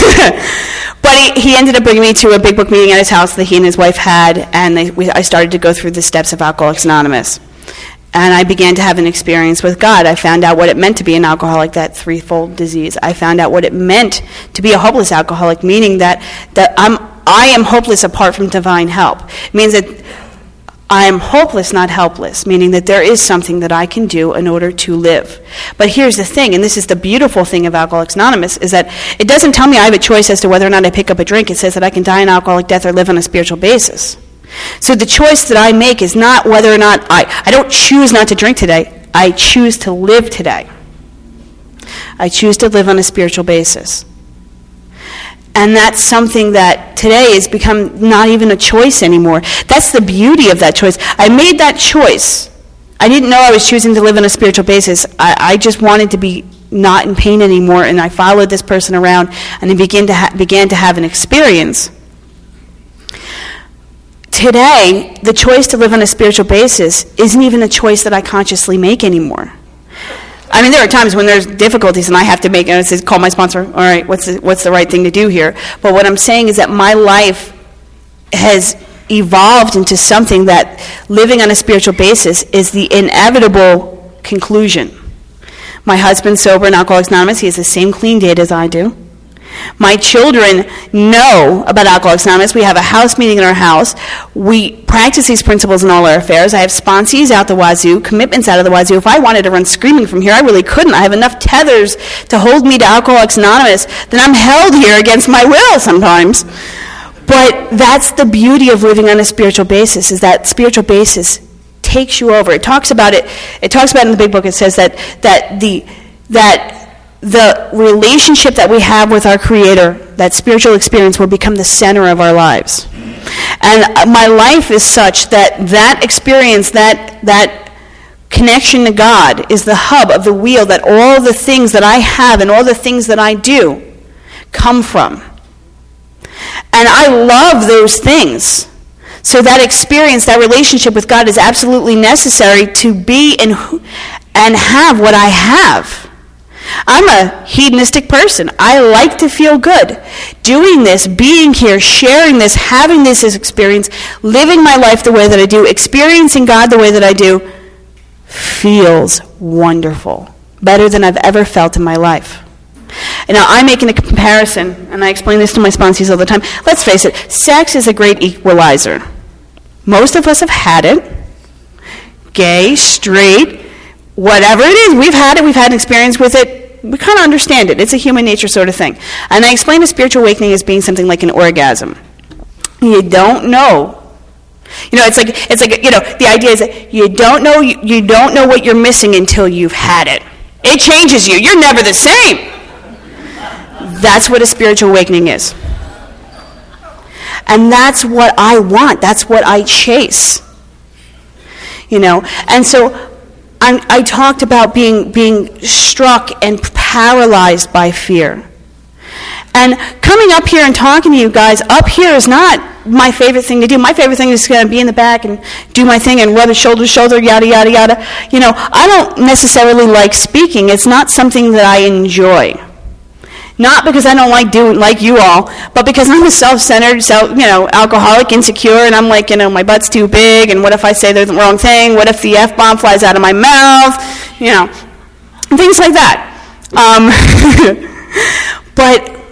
but he, he ended up bringing me to a big book meeting at his house that he and his wife had, and they, we, I started to go through the steps of Alcoholics Anonymous. And I began to have an experience with God. I found out what it meant to be an alcoholic, that threefold disease. I found out what it meant to be a hopeless alcoholic, meaning that, that I'm, I am hopeless apart from divine help. It means that I am hopeless, not helpless, meaning that there is something that I can do in order to live. But here's the thing, and this is the beautiful thing of Alcoholics Anonymous, is that it doesn't tell me I have a choice as to whether or not I pick up a drink. It says that I can die an alcoholic death or live on a spiritual basis. So the choice that I make is not whether or not I, I don't choose not to drink today. I choose to live today. I choose to live on a spiritual basis. And that's something that today has become not even a choice anymore. That's the beauty of that choice. I made that choice. I didn't know I was choosing to live on a spiritual basis. I, I just wanted to be not in pain anymore, and I followed this person around, and I began to ha- began to have an experience. Today, the choice to live on a spiritual basis isn't even a choice that I consciously make anymore. I mean, there are times when there's difficulties and I have to make, and I say, call my sponsor, all right, what's the, what's the right thing to do here? But what I'm saying is that my life has evolved into something that living on a spiritual basis is the inevitable conclusion. My husband's sober in Alcoholics Anonymous. He has the same clean date as I do. My children know about Alcoholics Anonymous. We have a house meeting in our house. We practice these principles in all our affairs. I have sponsees out the wazoo, commitments out of the wazoo. If I wanted to run screaming from here, I really couldn't. I have enough tethers to hold me to Alcoholics Anonymous that I'm held here against my will sometimes. But that's the beauty of living on a spiritual basis, is that spiritual basis takes you over. It talks about it, it talks about it in the big book. It says that that the that the relationship that we have with our Creator, that spiritual experience, will become the center of our lives. And my life is such that that experience, that that connection to God is the hub of the wheel that all the things that I have and all the things that I do come from. And I love those things. So that experience, that relationship with God is absolutely necessary to be and, and have what I have. I'm a hedonistic person. I like to feel good. Doing this, being here, sharing this, having this experience, living my life the way that I do, experiencing God the way that I do, feels wonderful. Better than I've ever felt in my life. And now I'm making a comparison, and I explain this to my sponsees all the time. Let's face it, sex is a great equalizer. Most of us have had it. Gay, straight, whatever it is, we've had it, we've had an experience with it, we kind of understand it. It's a human nature sort of thing. And I explain a spiritual awakening as being something like an orgasm. You don't know. You know, it's like, it's like, you know, the idea is that you don't know, you, you don't know what you're missing until you've had it. It changes you. You're never the same. That's what a spiritual awakening is. And that's what I want. That's what I chase. You know, and so I, I talked about being being struck and paralyzed by fear. And coming up here and talking to you guys up here is not my favorite thing to do. My favorite thing is to be in the back and do my thing and rub it shoulder to shoulder, yada, yada, yada. You know, I don't necessarily like speaking. It's not something that I enjoy. Not because I don't like doing like you all, but because I'm a self-centered, self, you know, alcoholic, insecure, and I'm like, you know, my butt's too big, and what if I say the wrong thing? What if the F-bomb flies out of my mouth? You know, things like that. Um, but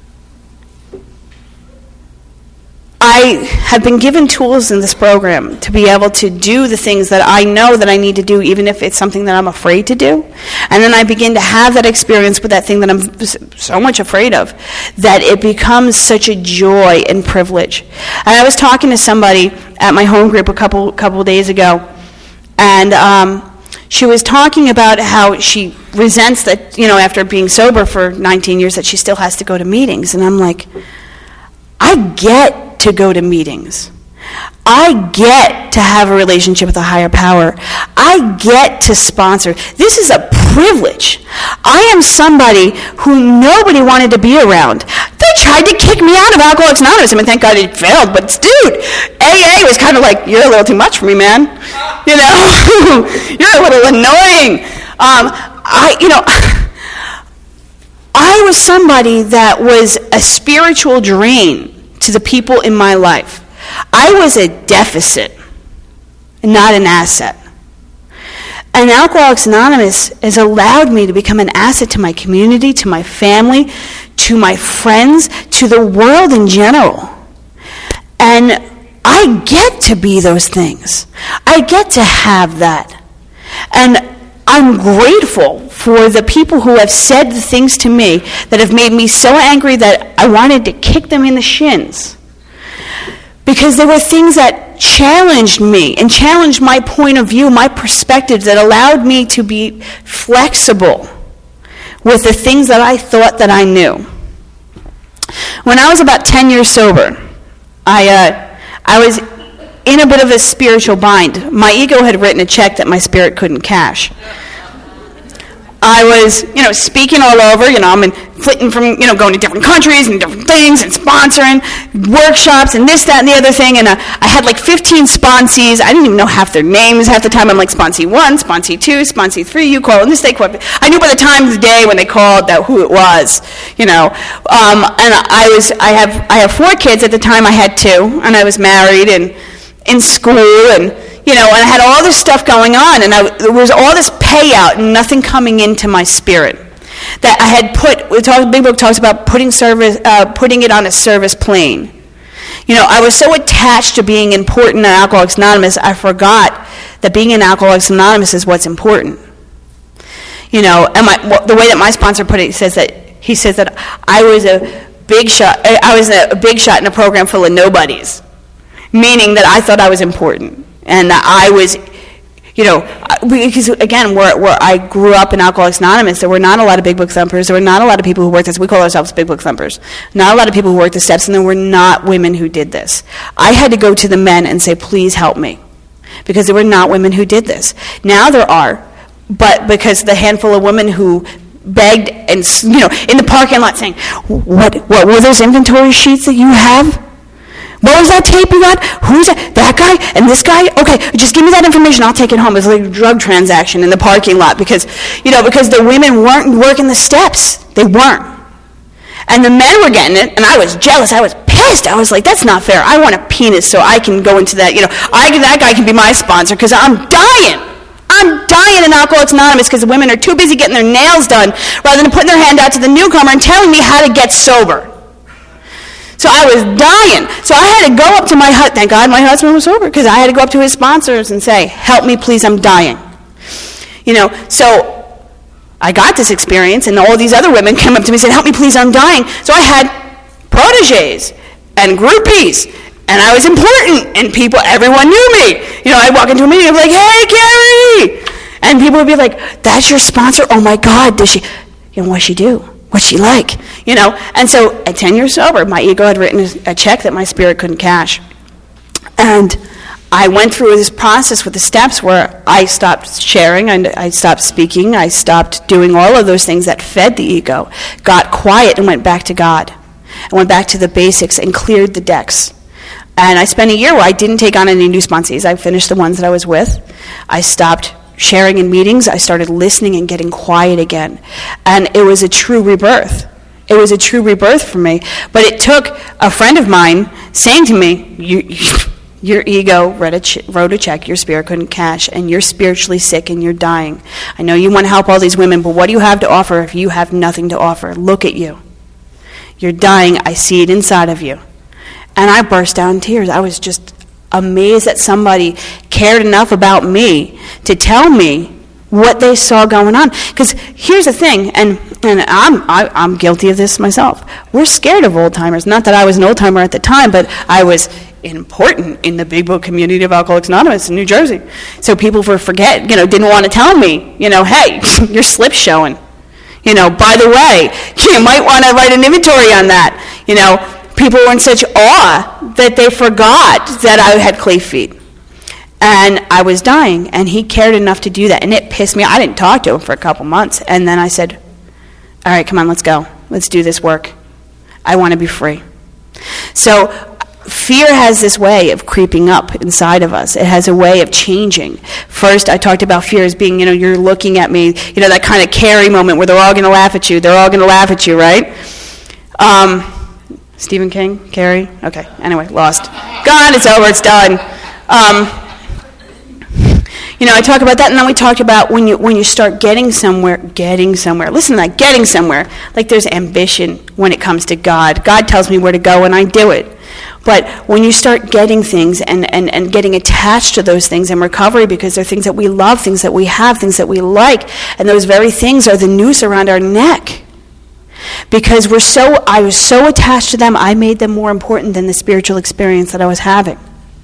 I have been given tools in this program to be able to do the things that I know that I need to do, even if it's something that I'm afraid to do. And then I begin to have that experience with that thing that I'm so much afraid of, that it becomes such a joy and privilege. And I was talking to somebody at my home group a couple couple days ago, and um, she was talking about how she resents that, you know, after being sober for nineteen years, that she still has to go to meetings. And I'm like, I get to go to meetings. I get to have a relationship with a higher power. I get to sponsor. This is a privilege. I am somebody who nobody wanted to be around. They tried to kick me out of Alcoholics Anonymous. I mean, thank God it failed, but dude, A A was kind of like, you're a little too much for me, man. You know, you're a little annoying. Um, I, you know, I was somebody that was a spiritual drain to the people in my life. I was a deficit, not an asset. And Alcoholics Anonymous has allowed me to become an asset to my community, to my family, to my friends, to the world in general. And I get to be those things. I get to have that. And I'm grateful for the people who have said the things to me that have made me so angry that I wanted to kick them in the shins. Because there were things that challenged me and challenged my point of view, my perspective, that allowed me to be flexible with the things that I thought that I knew. When I was about ten years sober, I uh, I was in a bit of a spiritual bind. My ego had written a check that my spirit couldn't cash. I was, you know, speaking all over, you know, I'm in, flitting from, you know, going to different countries and different things and sponsoring workshops and this, that, and the other thing. And uh, I had like fifteen sponsees. I didn't even know half their names half the time. I'm like, sponsee one, sponsee two, sponsee three, you call, and this, they call. I knew by the time of the day when they called that who it was, you know. Um, and I was, I have, I have four kids. At the time I had two, and I was married and in school, and you know, and I had all this stuff going on, and I, there was all this payout and nothing coming into my spirit. That I had put, the talk, Big Book talks about putting service, uh, putting it on a service plane. You know, I was so attached to being important in Alcoholics Anonymous, I forgot that being in Alcoholics Anonymous is what's important. You know, and my, the way that my sponsor put it, he says that he says that I was a big shot. I was a big shot in a program full of nobodies, meaning that I thought I was important and that I was, you know, because again, where where I grew up in Alcoholics Anonymous, there were not a lot of Big Book thumpers. There were not a lot of people who worked this. We call ourselves Big Book thumpers. Not a lot of people who worked the steps, and there were not women who did this. I had to go to the men and say, "Please help me," because there were not women who did this. Now there are. But because the handful of women who begged and, you know, in the parking lot saying, what, what were those inventory sheets that you have? What was that tape you got? Who's that? That guy and this guy? Okay, just give me that information. I'll take it home. It was like a drug transaction in the parking lot because, you know, because the women weren't working the steps. They weren't. And the men were getting it, and I was jealous. I was pissed. I was like, that's not fair. I want a penis so I can go into that, you know, I that guy can be my sponsor because I'm dying. I'm dying in Alcoholics Anonymous because the women are too busy getting their nails done rather than putting their hand out to the newcomer and telling me how to get sober. So I was dying. So I had to go up to my husband. Thank God my husband was sober because I had to go up to his sponsors and say, help me please, I'm dying. You know, so I got this experience and all these other women came up to me and said, help me please, I'm dying. So I had proteges and groupies. And I was important, and people, everyone knew me. You know, I'd walk into a meeting and be like, hey, Carrie! And people would be like, that's your sponsor? Oh, my God, does she, you know, what's she do? What's she like? You know, and so at ten years sober, my ego had written a check that my spirit couldn't cash. And I went through this process with the steps where I stopped sharing, and I stopped speaking, I stopped doing all of those things that fed the ego, got quiet and went back to God, and went back to the basics and cleared the decks. And I spent a year where I didn't take on any new sponsees. I finished the ones that I was with. I stopped sharing in meetings. I started listening and getting quiet again. And it was a true rebirth. It was a true rebirth for me. But it took a friend of mine saying to me, you, you, your ego wrote a, ch- wrote a check your spirit couldn't cash, and you're spiritually sick and you're dying. I know you want to help all these women, but what do you have to offer if you have nothing to offer? Look at you. You're dying. I see it inside of you. And I burst down in tears. I was just amazed that somebody cared enough about me to tell me what they saw going on. Because here's the thing, and, and I'm I, I'm guilty of this myself. We're scared of old-timers. Not that I was an old-timer at the time, but I was important in the Big Book community of Alcoholics Anonymous in New Jersey. So people were forget, you know, didn't want to tell me, you know, hey, your slip's showing. You know, by the way, you might want to write an inventory on that, you know. People were in such awe that they forgot that I had clay feet. And I was dying, and he cared enough to do that. And it pissed me off. I didn't talk to him for a couple months. And then I said, all right, come on, let's go. Let's do this work. I want to be free. So fear has this way of creeping up inside of us. It has a way of changing. First, I talked about fear as being, you know, you're looking at me, you know, that kind of Carrie moment where they're all going to laugh at you. They're all going to laugh at you, right? Um... Stephen King? Carrie? Okay, anyway, lost. Gone, it's over, it's done. Um, you know, I talk about that, and then we talked about when you when you start getting somewhere, getting somewhere. Listen to that, getting somewhere. Like there's ambition when it comes to God. God tells me where to go, and I do it. But when you start getting things and, and, and getting attached to those things in recovery because they're things that we love, things that we have, things that we like, and those very things are the noose around our neck. Because we're so, I was so attached to them, I made them more important than the spiritual experience that I was having.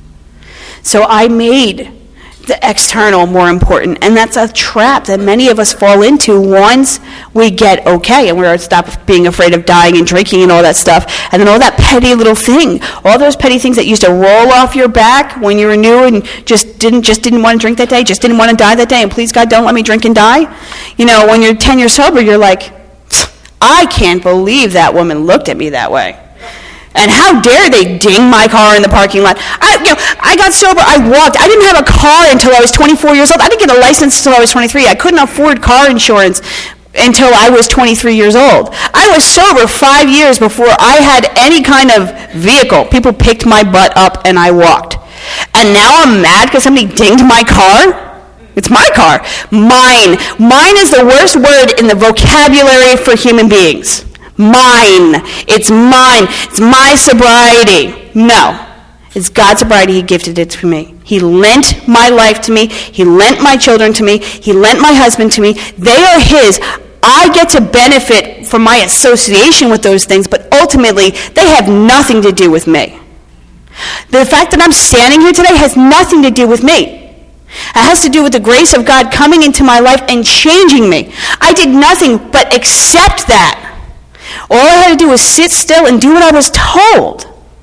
So I made the external more important, and that's a trap that many of us fall into once we get okay and we stop being afraid of dying and drinking and all that stuff, and then all that petty little thing, all those petty things that used to roll off your back when you were new and just didn't just didn't want to drink that day, just didn't want to die that day, and please God, don't let me drink and die. You know, when you're ten years sober, you're like, I can't believe that woman looked at me that way. And how dare they ding my car in the parking lot. I, you know, I got sober, I walked. I didn't have a car until I was twenty-four years old. I didn't get a license until I was twenty-three. I couldn't afford car insurance until I was twenty-three years old. I was sober five years before I had any kind of vehicle. People picked my butt up and I walked. And now I'm mad because somebody dinged my car? It's my car. Mine. Mine is the worst word in the vocabulary for human beings. Mine. It's mine. It's my sobriety. No. It's God's sobriety. He gifted it to me. He lent my life to me. He lent my children to me. He lent my husband to me. They are His. I get to benefit from my association with those things, but ultimately, they have nothing to do with me. The fact that I'm standing here today has nothing to do with me. It has to do with the grace of God coming into my life and changing me. I did nothing but accept that. All I had to do was sit still and do what I was told.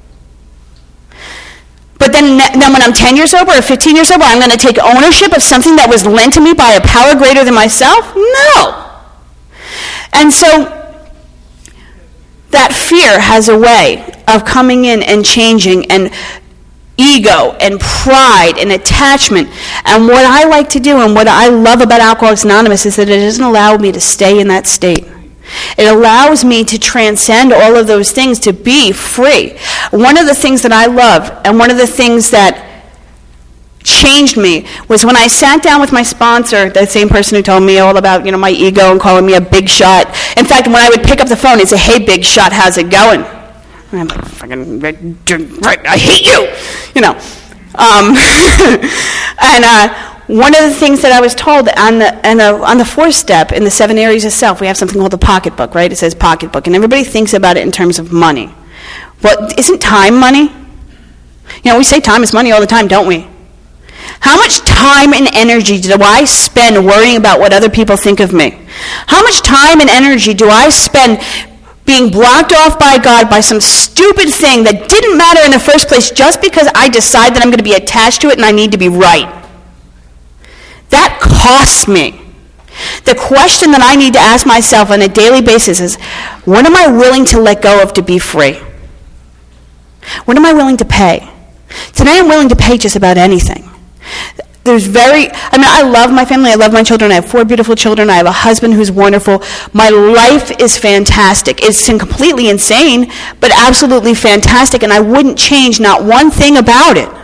But then, then when I'm ten years sober or fifteen years sober, I'm going to take ownership of something that was lent to me by a power greater than myself? No. And so that fear has a way of coming in and changing, and ego and pride and attachment. And what I like to do and what I love about Alcoholics Anonymous is that it doesn't allow me to stay in that state. It allows me to transcend all of those things, to be free. One of the things that I love, and one of the things that changed me, was when I sat down with my sponsor, the same person who told me all about, you know, my ego and calling me a big shot. In fact, when I would pick up the phone, he'd say, "Hey, big shot, how's it going?" And I'm like, "Fucking, I hate you," you know. Um, and uh, one of the things that I was told on the, on the on the fourth step in the seven areas of self, we have something called the pocketbook, right? It says pocketbook, and everybody thinks about it in terms of money. Well, isn't time money? You know, we say time is money all the time, don't we? How much time and energy do I spend worrying about what other people think of me? How much time and energy do I spend being blocked off by God by some stupid thing that didn't matter in the first place just because I decide that I'm going to be attached to it and I need to be right? That costs me. The question that I need to ask myself on a daily basis is, what am I willing to let go of to be free? What am I willing to pay? Today I'm willing to pay just about anything. There's very, I mean, I love my family. I love my children. I have four beautiful children. I have a husband who's wonderful. My life is fantastic. It's completely insane, but absolutely fantastic, and I wouldn't change not one thing about it.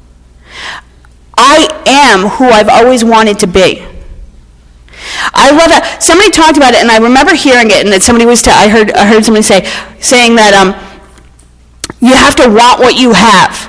I am who I've always wanted to be. I love it. Somebody talked about it, and I remember hearing it, and that somebody was, to, I heard I heard somebody say, saying that um, you have to want what you have.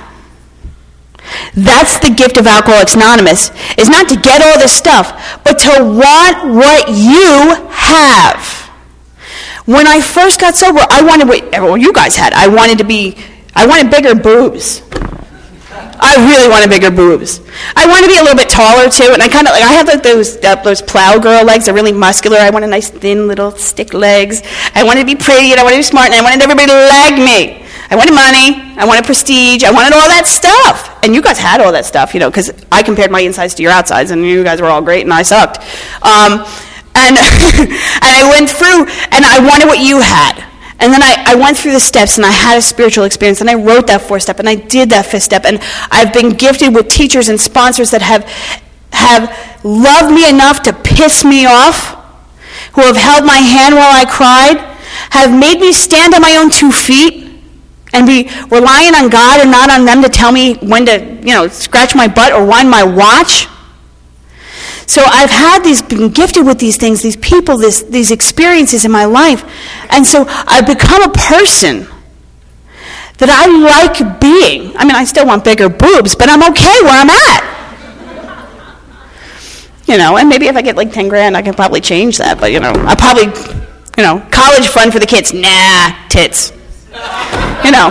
That's the gift of Alcoholics Anonymous, is not to get all this stuff, but to want what you have. When I first got sober, I wanted what well, you guys had. I wanted to be, I wanted bigger boobs. I really wanted bigger boobs. I wanted to be a little bit taller too, and I kind of like I have like those uh, those plow girl legs. They're really muscular. I wanted nice thin little stick legs. I wanted to be pretty, and I wanted to be smart, and I wanted everybody to like me. I wanted money, I wanted prestige, I wanted all that stuff. And you guys had all that stuff, you know, because I compared my insides to your outsides, and you guys were all great, and I sucked. Um, and, and I went through, and I wanted what you had. And then I, I went through the steps, and I had a spiritual experience, and I wrote that fourth step, and I did that fifth step. And I've been gifted with teachers and sponsors that have, have loved me enough to piss me off, who have held my hand while I cried, have made me stand on my own two feet, and be relying on God and not on them to tell me when to, you know, scratch my butt or wind my watch. So I've had these, been gifted with these things, these people, this, these experiences in my life. And so I've become a person that I like being. I mean, I still want bigger boobs, but I'm okay where I'm at. You know, and maybe if I get like ten grand, I can probably change that. But, you know, I probably, you know, college fund for the kids. Nah, tits. You know.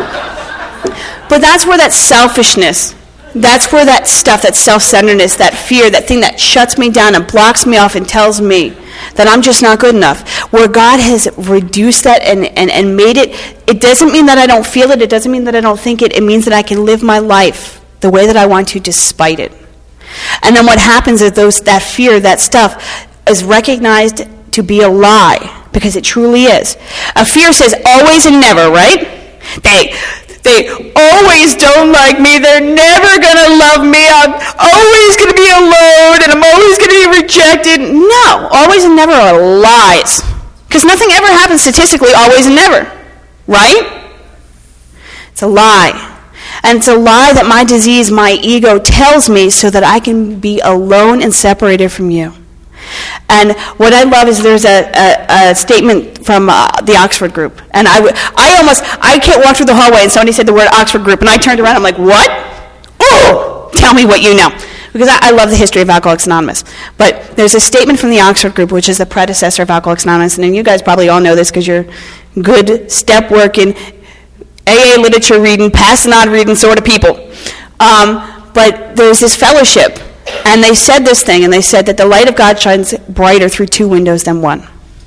But that's where that selfishness, that's where that stuff, that self-centeredness, that fear, that thing that shuts me down and blocks me off and tells me that I'm just not good enough, where God has reduced that and, and, and made it, it doesn't mean that I don't feel it, it doesn't mean that I don't think it, it means that I can live my life the way that I want to despite it. And then what happens is those that fear, that stuff, is recognized to be a lie, because it truly is. A fear says always and never, right? They they always don't like me. They're never going to love me. I'm always going to be alone, and I'm always going to be rejected. No, always and never are lies. Because nothing ever happens statistically always and never, right? It's a lie. And it's a lie that my disease, my ego, tells me so that I can be alone and separated from you. And what I love is there's a, a, a statement from uh, the Oxford group. And I, w- I almost, I can't walk through the hallway and somebody said the word Oxford group, and I turned around, I'm like, what? Oh, tell me what you know. Because I, I love the history of Alcoholics Anonymous. But there's a statement from the Oxford group, which is the predecessor of Alcoholics Anonymous, and you guys probably all know this because you're good, step-working, A A literature reading, pass-and-on reading sort of people. Um, but there's this fellowship, and they said this thing, and they said that the light of God shines brighter through two windows than one.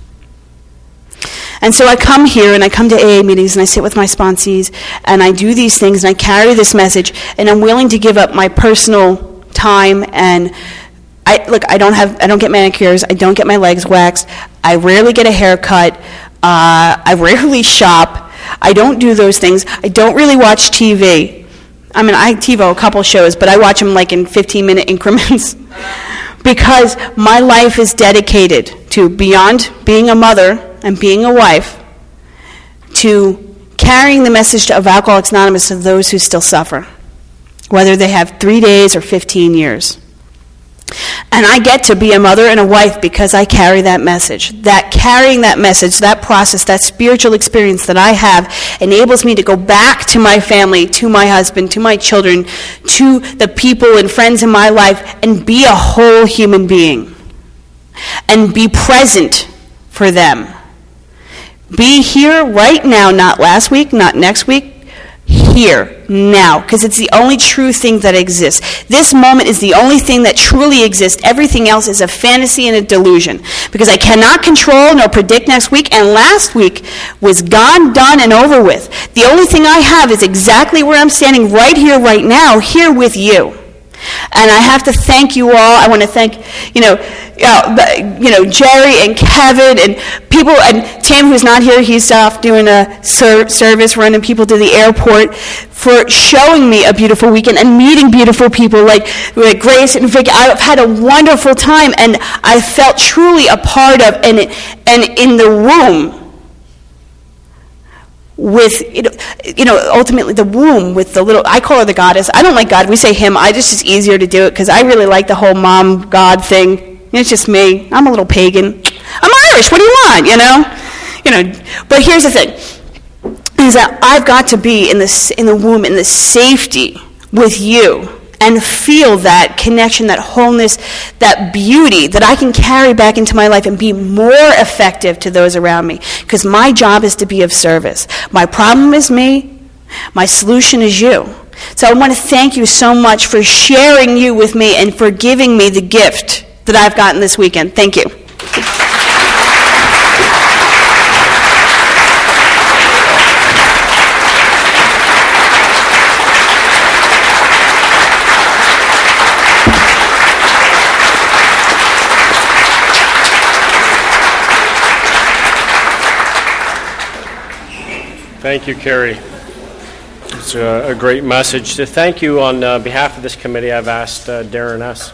And so I come here, and I come to A A meetings, and I sit with my sponsees, and I do these things, and I carry this message, and I'm willing to give up my personal time, and I look, I don't have, I don't get manicures, I don't get my legs waxed, I rarely get a haircut, uh, I rarely shop, I don't do those things, I don't really watch T V. I mean, I TiVo a couple shows, but I watch them like in fifteen-minute increments because my life is dedicated to, beyond being a mother and being a wife, to carrying the message of Alcoholics Anonymous to those who still suffer, whether they have three days or fifteen years. And I get to be a mother and a wife because I carry that message. That carrying that message, that process, that spiritual experience that I have enables me to go back to my family, to my husband, to my children, to the people and friends in my life, and be a whole human being. And be present for them. Be here right now, not last week, not next week, here, now, because it's the only true thing that exists. This moment is the only thing that truly exists. Everything else is a fantasy and a delusion, because I cannot control nor predict next week, and last week was gone, done, and over with. The only thing I have is exactly where I'm standing right here, right now, here with you. And I have to thank you all. I want to thank, you know, uh, you know, Jerry and Kevin and people, and Tim, who's not here, he's off doing a ser- service, running people to the airport, for showing me a beautiful weekend and meeting beautiful people like, like Grace and Vicky. I've had a wonderful time, and I felt truly a part of, and, and in the room, with, you know, you know, ultimately the womb with the little, I call her the goddess. I don't like God. We say him. I just, it's easier to do it because I really like the whole mom God thing. It's just me. I'm a little pagan. I'm Irish. What do you want, you know? You know, but here's the thing, is that I've got to be in the, in the womb, in the safety with you, and feel that connection, that wholeness, that beauty that I can carry back into my life and be more effective to those around me. Because my job is to be of service. My problem is me. My solution is you. So I want to thank you so much for sharing you with me and for giving me the gift that I've gotten this weekend. Thank you. Thank you, Carrie. It's a, a great message. To thank you on uh, behalf of this committee, I've asked uh, Darren S.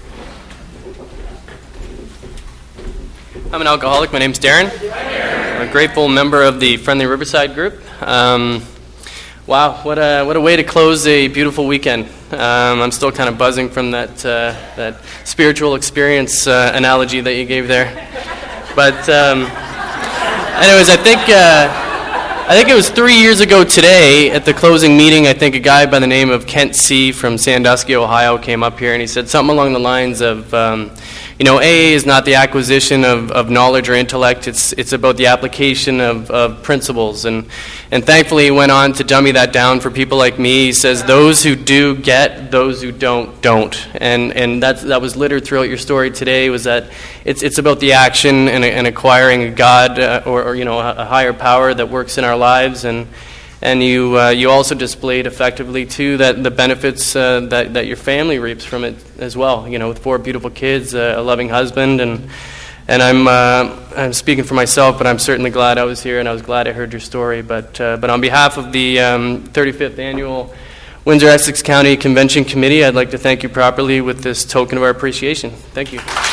I'm an alcoholic. My name's Darren. I'm a grateful member of the Friendly Riverside group. Um, wow, what a what a way to close a beautiful weekend. Um, I'm still kind of buzzing from that uh, that spiritual experience uh, analogy that you gave there. But um, anyways, I think. Uh, I think it was three years ago today at the closing meeting, I think a guy by the name of Kent C. from Sandusky, Ohio came up here and he said something along the lines of, um, you know, A A is not the acquisition of, of knowledge or intellect, it's it's about the application of, of principles. And, and thankfully he went on to dummy that down for people like me. He says, those who do get, those who don't, don't. And and that's, that was littered throughout your story today, was that it's it's about the action and, and acquiring a God uh, or, or, you know, a, a higher power that works in our lives. And and you uh, you also displayed effectively too that the benefits uh, that that your family reaps from it as well. You know, with four beautiful kids, uh, a loving husband, and and I'm uh, I'm speaking for myself, but I'm certainly glad I was here and I was glad I heard your story. But uh, but on behalf of the um, thirty-fifth annual Windsor Essex County Convention Committee, I'd like to thank you properly with this token of our appreciation. Thank you.